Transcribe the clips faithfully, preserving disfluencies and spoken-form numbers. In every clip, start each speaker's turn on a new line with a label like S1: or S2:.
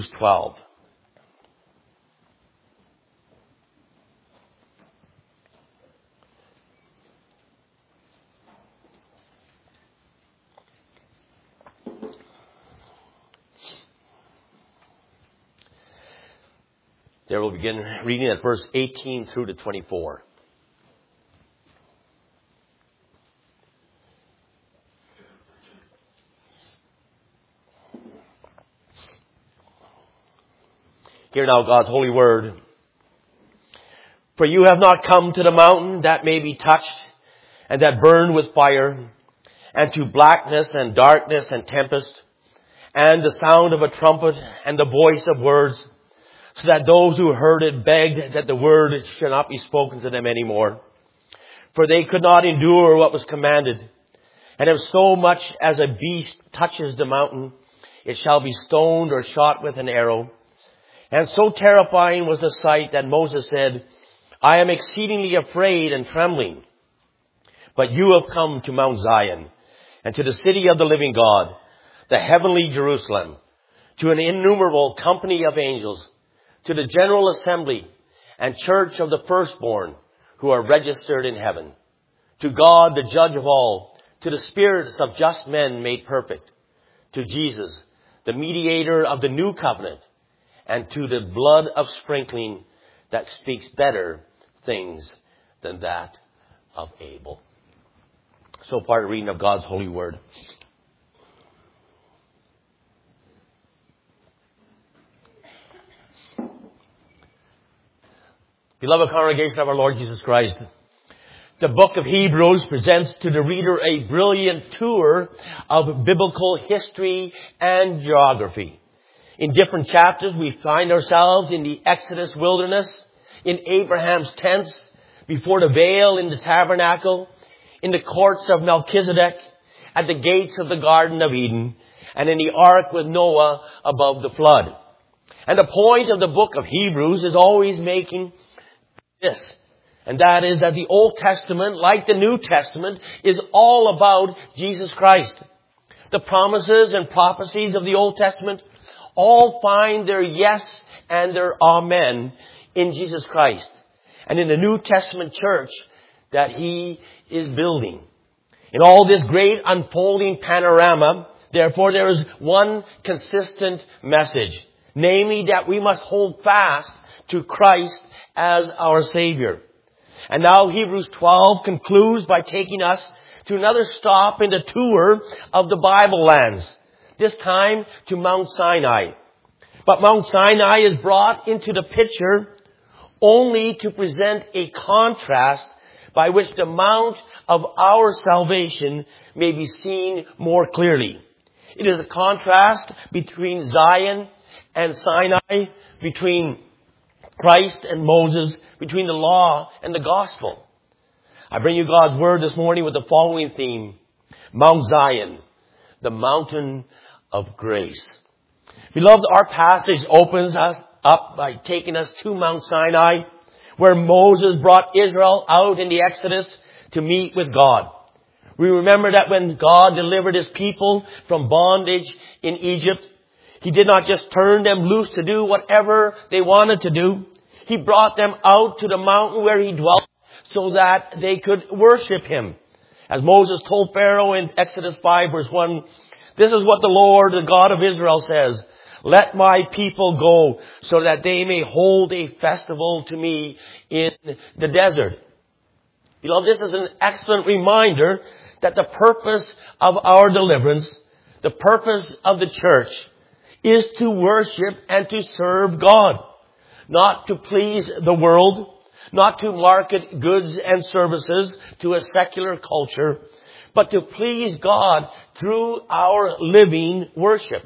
S1: twelve. There we'll begin reading at verse eighteen through to twenty-four. Hear now God's holy word. For you have not come to the mountain that may be touched and that burn with fire, and to blackness and darkness and tempest, and the sound of a trumpet and the voice of words, so that those who heard it begged that the word should not be spoken to them anymore. For they could not endure what was commanded. And if so much as a beast touches the mountain, it shall be stoned or shot with an arrow. And so terrifying was the sight that Moses said, I am exceedingly afraid and trembling. But you have come to Mount Zion, and to the city of the living God, the heavenly Jerusalem, to an innumerable company of angels, to the general assembly and church of the firstborn who are registered in heaven, to God the judge of all, to the spirits of just men made perfect, to Jesus, the mediator of the new covenant, and to the blood of sprinkling that speaks better things than that of Abel. So far, the reading of God's holy word. Beloved congregation of our Lord Jesus Christ, the book of Hebrews presents to the reader a brilliant tour of biblical history and geography. In different chapters, we find ourselves in the Exodus wilderness, in Abraham's tents, before the veil in the tabernacle, in the courts of Melchizedek, at the gates of the Garden of Eden, and in the ark with Noah above the flood. And the point of the book of Hebrews is always making this, and that is that the Old Testament, like the New Testament, is all about Jesus Christ. The promises and prophecies of the Old Testament all find their yes and their amen in Jesus Christ and in the New Testament church that He is building. In all this great unfolding panorama, therefore, there is one consistent message, namely that we must hold fast to Christ as our Savior. And now Hebrews twelve concludes by taking us to another stop in the tour of the Bible lands, this time to Mount Sinai. But Mount Sinai is brought into the picture only to present a contrast by which the mount of our salvation may be seen more clearly. It is a contrast between Zion and Sinai, between Christ and Moses, between the law and the gospel. I bring you God's word this morning with the following theme: Mount Zion, the mountain of grace. Beloved, our passage opens us up by taking us to Mount Sinai, where Moses brought Israel out in the Exodus to meet with God. We remember that when God delivered His people from bondage in Egypt, He did not just turn them loose to do whatever they wanted to do. He brought them out to the mountain where He dwelt so that they could worship Him. As Moses told Pharaoh in Exodus five verse one, this is what the Lord, the God of Israel says: let my people go so that they may hold a festival to me in the desert. Beloved, this is an excellent reminder that the purpose of our deliverance, the purpose of the church, is to worship and to serve God. Not to please the world, not to market goods and services to a secular culture, but to please God through our living worship.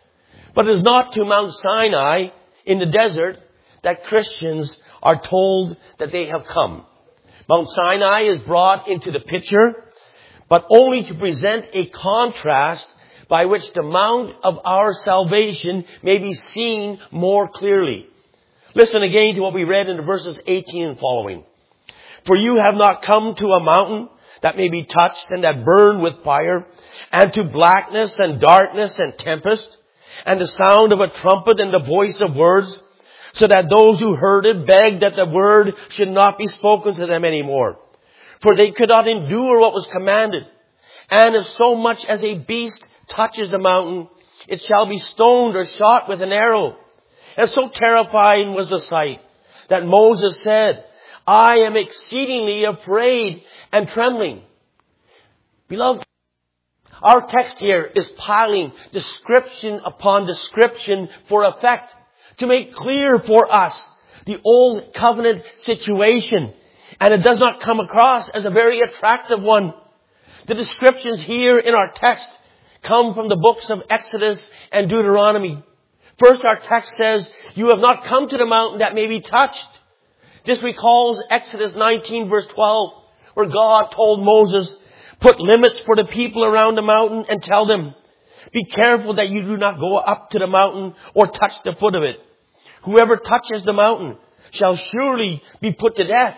S1: But it is not to Mount Sinai in the desert that Christians are told that they have come. Mount Sinai is brought into the picture, but only to present a contrast by which the mount of our salvation may be seen more clearly. Listen again to what we read in the verses eighteen and following. For you have not come to a mountain that may be touched and that burn with fire, and to blackness and darkness and tempest, and the sound of a trumpet and the voice of words, so that those who heard it begged that the word should not be spoken to them anymore. For they could not endure what was commanded. And if so much as a beast touches the mountain, it shall be stoned or shot with an arrow. And so terrifying was the sight that Moses said, I am exceedingly afraid and trembling. Beloved, our text here is piling description upon description for effect to make clear for us the old covenant situation. And it does not come across as a very attractive one. The descriptions here in our text come from the books of Exodus and Deuteronomy. First, our text says, you have not come to the mountain that may be touched. This recalls Exodus nineteen verse twelve, where God told Moses, put limits for the people around the mountain and tell them, be careful that you do not go up to the mountain or touch the foot of it. Whoever touches the mountain shall surely be put to death.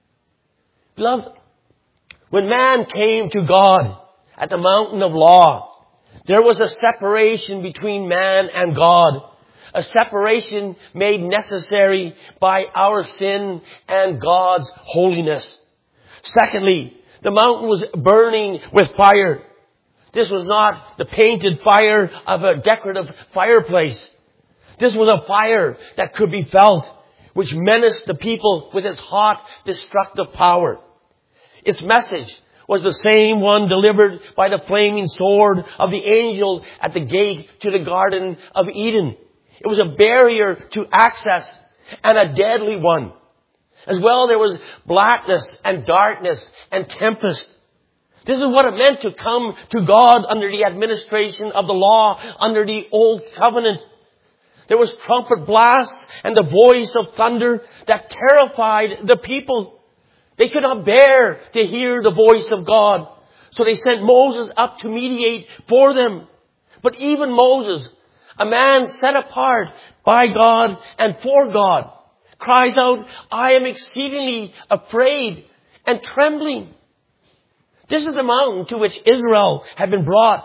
S1: Beloved, when man came to God at the mountain of law, there was a separation between man and God. A separation made necessary by our sin and God's holiness. Secondly, the mountain was burning with fire. This was not the painted fire of a decorative fireplace. This was a fire that could be felt, which menaced the people with its hot, destructive power. Its message was the same one delivered by the flaming sword of the angel at the gate to the Garden of Eden. It was a barrier to access and a deadly one. As well, there was blackness and darkness and tempest. This is what it meant to come to God under the administration of the law, under the old covenant. There was trumpet blasts and the voice of thunder that terrified the people. They could not bear to hear the voice of God. So they sent Moses up to mediate for them. But even Moses, a man set apart by God and for God, cries out, I am exceedingly afraid and trembling. This is the mountain to which Israel had been brought,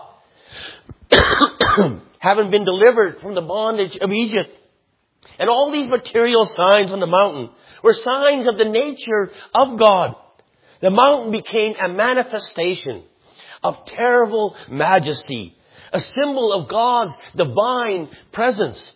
S1: having been delivered from the bondage of Egypt. And all these material signs on the mountain were signs of the nature of God. The mountain became a manifestation of terrible majesty, a symbol of God's divine presence.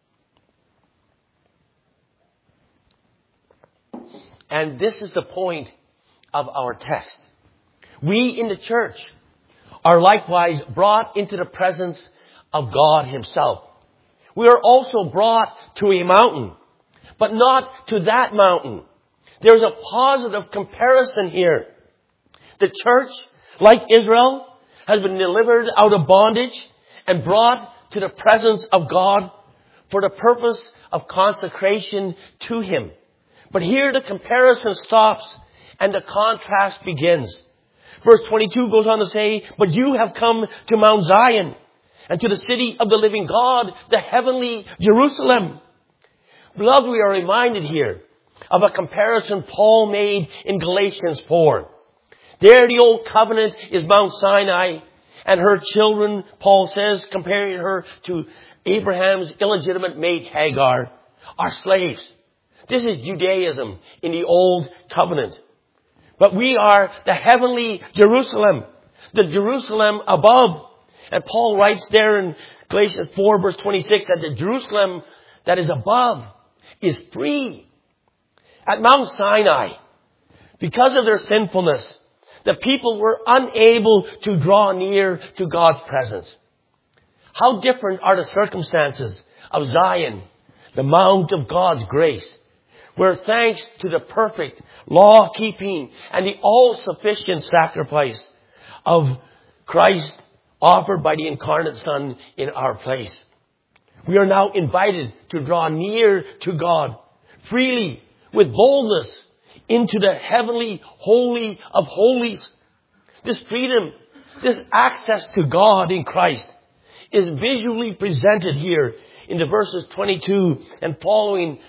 S1: And this is the point of our text. We in the church are likewise brought into the presence of God Himself. We are also brought to a mountain, but not to that mountain. There's a positive comparison here. The church, like Israel, has been delivered out of bondage and brought to the presence of God for the purpose of consecration to Him. But here the comparison stops and the contrast begins. Verse twenty-two goes on to say, but you have come to Mount Zion and to the city of the living God, the heavenly Jerusalem. Beloved, we are reminded here of a comparison Paul made in Galatians four. There the old covenant is Mount Sinai, and her children, Paul says, comparing her to Abraham's illegitimate mate Hagar, are slaves. This is Judaism in the old covenant. But we are the heavenly Jerusalem, the Jerusalem above. And Paul writes there in Galatians four verse twenty-six that the Jerusalem that is above is free. At Mount Sinai, because of their sinfulness, the people were unable to draw near to God's presence. How different are the circumstances of Zion, the mount of God's grace, where thanks to the perfect law-keeping and the all-sufficient sacrifice of Christ offered by the incarnate Son in our place, we are now invited to draw near to God freely, with boldness, into the heavenly holy of holies. This freedom, this access to God in Christ is visually presented here in the verses twenty-two and following.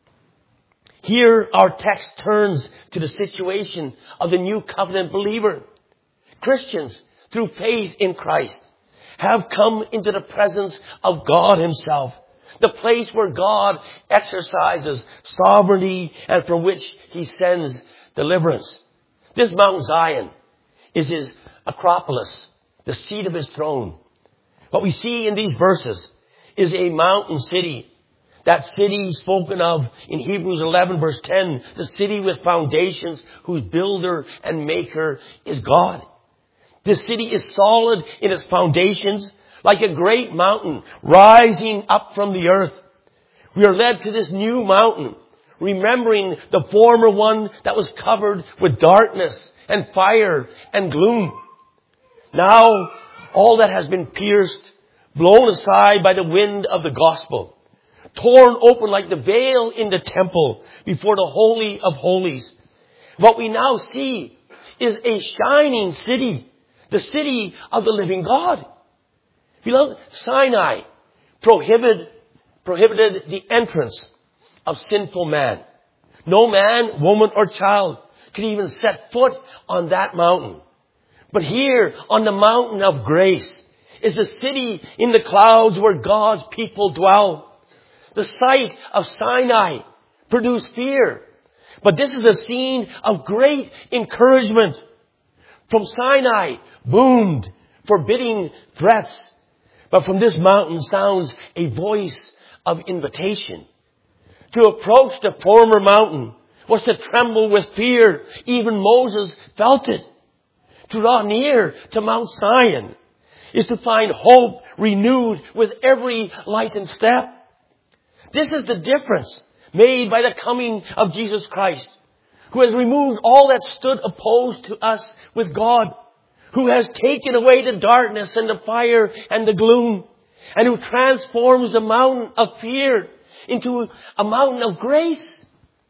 S1: Here our text turns to the situation of the new covenant believer. Christians, through faith in Christ, have come into the presence of God himself, the place where God exercises sovereignty and from which he sends deliverance. This Mount Zion is his acropolis, the seat of his throne. What we see in these verses is a mountain city. That city spoken of in Hebrews eleven verse ten, the city with foundations whose builder and maker is God. This city is solid in its foundations, like a great mountain rising up from the earth. We are led to this new mountain, remembering the former one that was covered with darkness and fire and gloom. Now, all that has been pierced, blown aside by the wind of the gospel, torn open like the veil in the temple before the Holy of Holies. What we now see is a shining city, the city of the living God. Beloved, Sinai prohibited, prohibited the entrance of sinful man. No man, woman, or child could even set foot on that mountain. But here on the mountain of grace is a city in the clouds where God's people dwell. The sight of Sinai produced fear, but this is a scene of great encouragement. From Sinai boomed forbidding threats, but from this mountain sounds a voice of invitation. To approach the former mountain was to tremble with fear. Even Moses felt it. To draw near to Mount Zion is to find hope renewed with every lightened step. This is the difference made by the coming of Jesus Christ, who has removed all that stood opposed to us with God, who has taken away the darkness and the fire and the gloom, and who transforms the mountain of fear into a mountain of grace.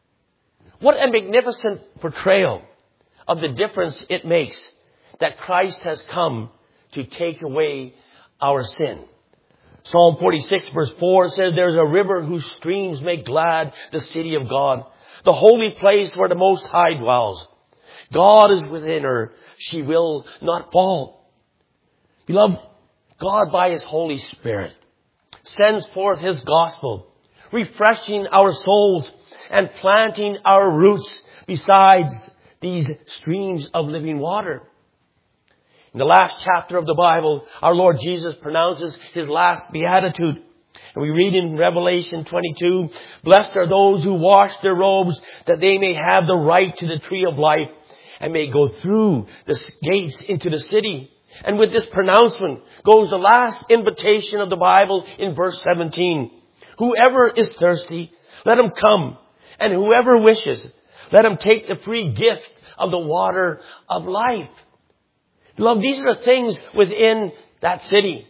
S1: What a magnificent portrayal of the difference it makes that Christ has come to take away our sin. Psalm forty-six verse four says, "There's a river whose streams make glad the city of God, the holy place where the Most High dwells. God is within her. She will not fall." Beloved, God by his Holy Spirit sends forth his gospel, refreshing our souls and planting our roots beside these streams of living water. In the last chapter of the Bible, our Lord Jesus pronounces his last beatitude. And we read in Revelation twenty-two, "Blessed are those who wash their robes, that they may have the right to the tree of life and may go through the gates into the city." And with this pronouncement goes the last invitation of the Bible in verse seventeen. "Whoever is thirsty, let him come. And whoever wishes, let him take the free gift of the water of life." Beloved, these are the things within that city.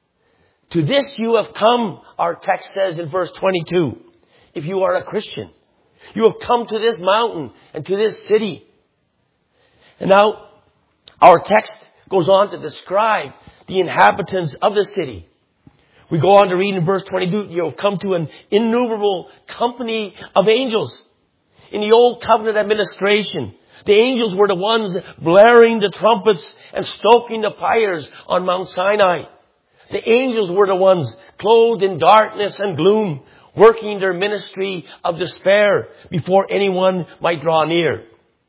S1: To this you have come, our text says in verse twenty-two. If you are a Christian, you have come to this mountain and to this city. And now our text goes on to describe the inhabitants of the city. We go on to read in verse twenty-two, you have come to an innumerable company of angels. In the old covenant administration, the angels were the ones blaring the trumpets and stoking the fires on Mount Sinai. The angels were the ones clothed in darkness and gloom, working their ministry of despair before anyone might draw near.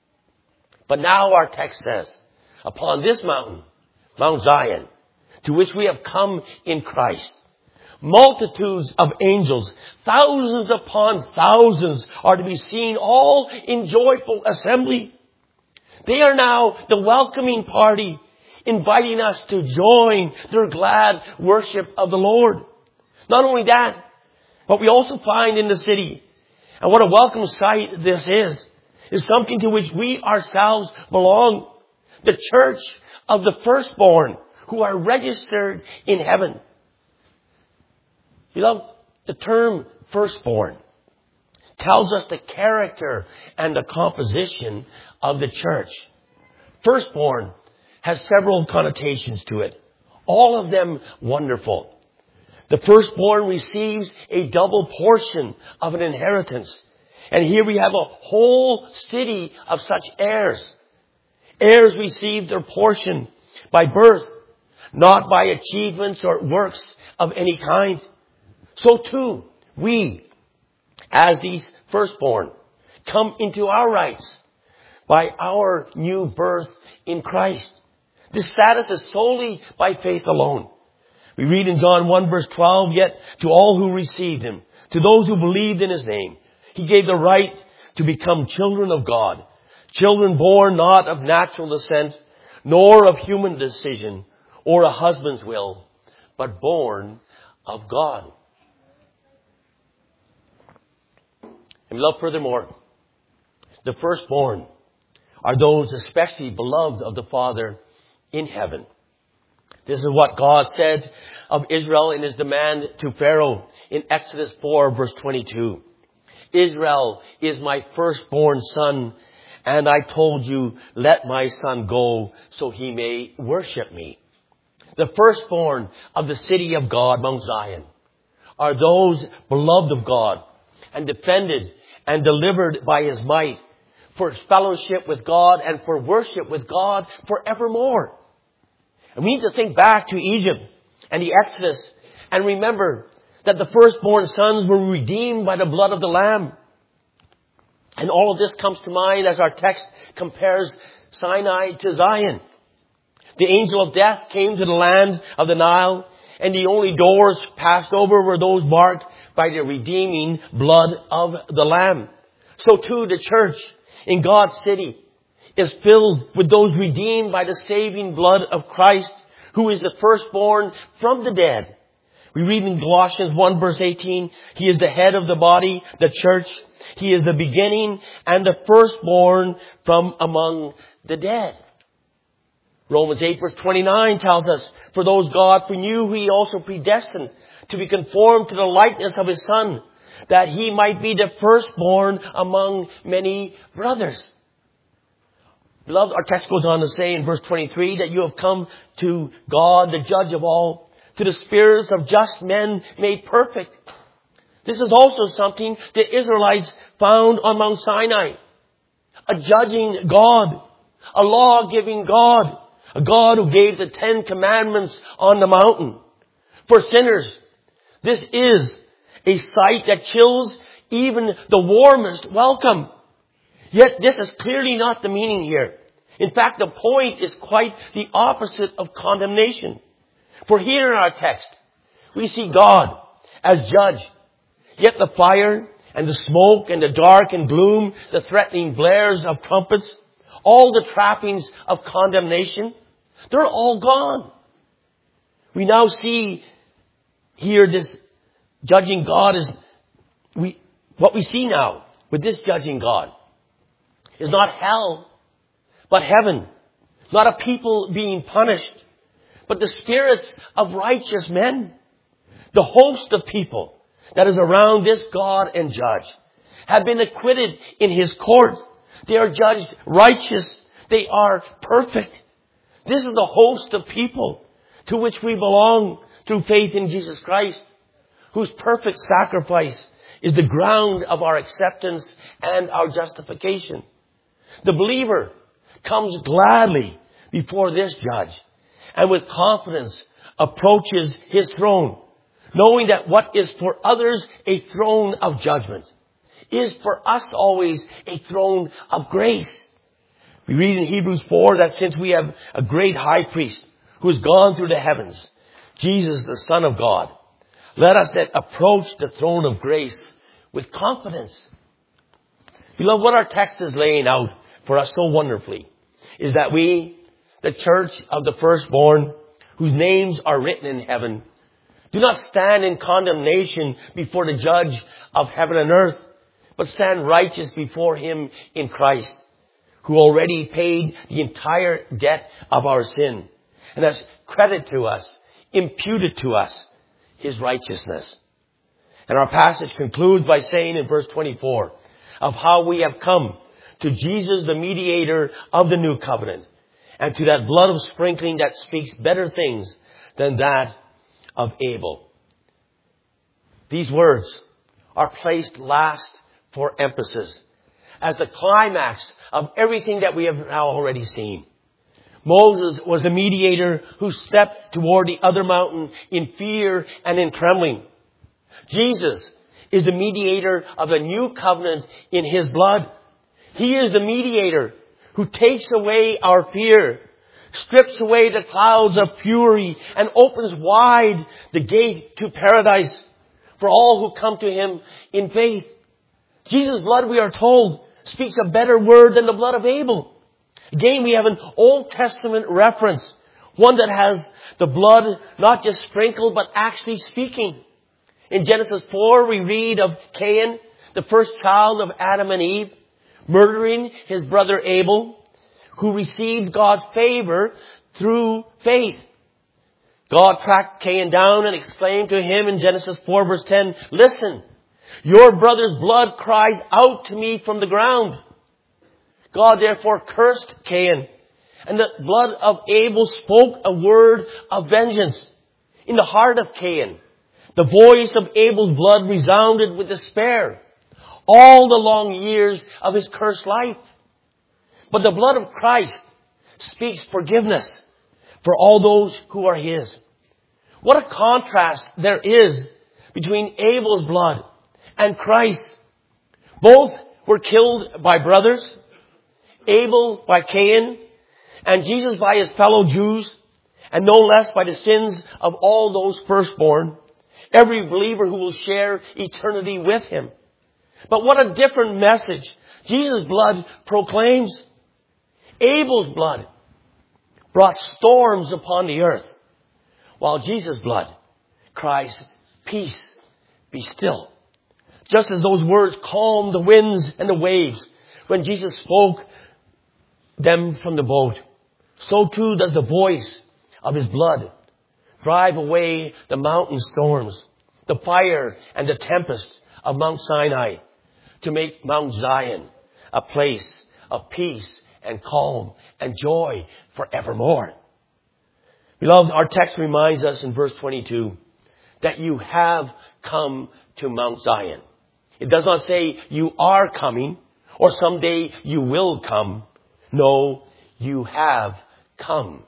S1: But now our text says, upon this mountain, Mount Zion, to which we have come in Christ, multitudes of angels, thousands upon thousands, are to be seen all in joyful assembly. They are now the welcoming party, inviting us to join their glad worship of the Lord. Not only that, but we also find in the city, and what a welcome sight this is, is something to which we ourselves belong. The church of the firstborn who are registered in heaven. Beloved, the term firstborn tells us the character and the composition of the church. Firstborn has several connotations to it, all of them wonderful. The firstborn receives a double portion of an inheritance. And here we have a whole city of such heirs. Heirs receive their portion by birth, not by achievements or works of any kind. So too, we, as these firstborn, come into our rights by our new birth in Christ. This status is solely by faith alone. We read in John one verse twelve, yet to all who received him, to those who believed in his name, he gave the right to become children of God. Children born not of natural descent, nor of human decision, or a husband's will, but born of God. And love furthermore, the firstborn are those especially beloved of the Father in heaven. This is what God said of Israel in his demand to Pharaoh in Exodus four verse twenty-two. Israel is my firstborn son, and I told you, let my son go so he may worship me. The firstborn of the city of God, Mount Zion, are those beloved of God and defended and delivered by his might for fellowship with God and for worship with God forevermore. And we need to think back to Egypt and the Exodus and remember that the firstborn sons were redeemed by the blood of the Lamb. And all of this comes to mind as our text compares Sinai to Zion. The angel of death came to the land of the Nile, and the only doors passed over were those marked by the redeeming blood of the Lamb. So too the church in God's city is filled with those redeemed by the saving blood of Christ, who is the firstborn from the dead. We read in Colossians one verse eighteen, he is the head of the body, the church. He is the beginning and the firstborn from among the dead. Romans eight verse twenty-nine tells us, for those God foreknew, he also predestined to be conformed to the likeness of his Son, that he might be the firstborn among many brothers. Beloved, our text goes on to say in verse twenty-three that you have come to God, the judge of all, to the spirits of just men made perfect. This is also something the Israelites found on Mount Sinai. A judging God, a law-giving God, a God who gave the Ten Commandments on the mountain. For sinners, this is a sight that chills even the warmest welcome. Yet this is clearly not the meaning here. In fact, the point is quite the opposite of condemnation. For here in our text, we see God as judge. Yet the fire and the smoke and the dark and gloom, the threatening blares of trumpets, all the trappings of condemnation, they're all gone. We now see here this judging God is, we, what we see now with this judging God is not hell, but heaven. Not a people being punished, but the spirits of righteous men. The host of people that is around this God and judge have been acquitted in his court. They are judged righteous. They are perfect. This is the host of people to which we belong through faith in Jesus Christ, whose perfect sacrifice is the ground of our acceptance and our justification. The believer comes gladly before this judge and with confidence approaches his throne, knowing that what is for others a throne of judgment is for us always a throne of grace. We read in Hebrews four that since we have a great high priest who has gone through the heavens, Jesus, the Son of God, let us then approach the throne of grace with confidence. Beloved, what our text is laying out for us so wonderfully is that we, the church of the firstborn, whose names are written in heaven, do not stand in condemnation before the judge of heaven and earth, but stand righteous before him in Christ, who already paid the entire debt of our sin and has credited to us, imputed to us, his righteousness. And our passage concludes by saying in verse twenty-four of how we have come to Jesus, the mediator of the new covenant, and to that blood of sprinkling that speaks better things than that of Abel. These words are placed last for emphasis as the climax of everything that we have now already seen. Moses was the mediator who stepped toward the other mountain in fear and in trembling. Jesus is the mediator of a new covenant in His blood. He is the mediator who takes away our fear, strips away the clouds of fury, and opens wide the gate to paradise for all who come to Him in faith. Jesus' blood, we are told, speaks a better word than the blood of Abel. Again, we have an Old Testament reference, one that has the blood not just sprinkled, but actually speaking. In Genesis four, we read of Cain, the first child of Adam and Eve, murdering his brother Abel, who received God's favor through faith. God tracked Cain down and exclaimed to him in Genesis four verse ten, "Listen, your brother's blood cries out to me from the ground." God therefore cursed Cain, and the blood of Abel spoke a word of vengeance. In the heart of Cain, the voice of Abel's blood resounded with despair all the long years of his cursed life. But the blood of Christ speaks forgiveness for all those who are His. What a contrast there is between Abel's blood and Christ. Both were killed by brothers, Abel by Cain, and Jesus by his fellow Jews, and no less by the sins of all those firstborn, every believer who will share eternity with Him. But what a different message Jesus' blood proclaims. Abel's blood brought storms upon the earth, while Jesus' blood cries, "Peace, be still." Just as those words calmed the winds and the waves when Jesus spoke them from the boat, so too does the voice of His blood drive away the mountain storms, the fire and the tempest of Mount Sinai, to make Mount Zion a place of peace and calm and joy forevermore. Beloved, our text reminds us in verse twenty-two that you have come to Mount Zion. It does not say you are coming or someday you will come. No, you have come.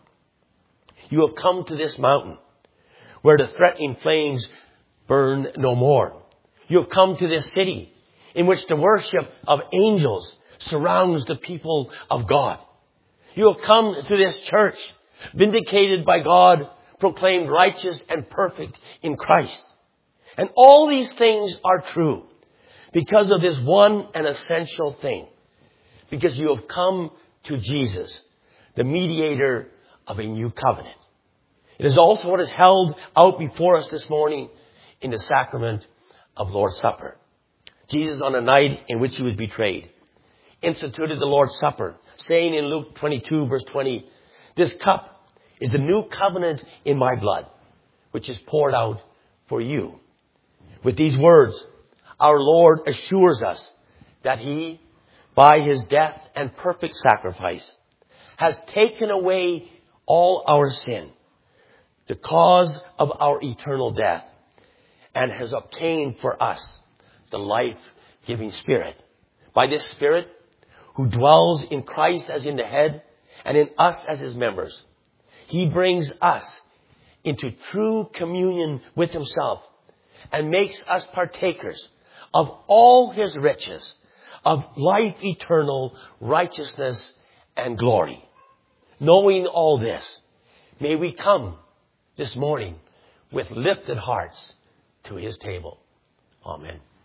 S1: You have come to this mountain where the threatening flames burn no more. You have come to this city in which the worship of angels surrounds the people of God. You have come to this church, vindicated by God, proclaimed righteous and perfect in Christ. And all these things are true because of this one and essential thing. Because you have come to Jesus, the mediator of a new covenant. It is also what is held out before us this morning in the sacrament of Lord's Supper. Jesus, on the night in which He was betrayed, instituted the Lord's Supper, saying in Luke twenty-two verse twenty, "This cup is the new covenant in my blood, which is poured out for you." With these words, our Lord assures us that He, by His death and perfect sacrifice, has taken away all our sin, the cause of our eternal death, and has obtained for us the life-giving Spirit. By this Spirit, who dwells in Christ as in the head and in us as His members, He brings us into true communion with Himself and makes us partakers of all His riches, of life eternal, righteousness, and glory. Knowing all this, may we come this morning with lifted hearts to His table. Amen.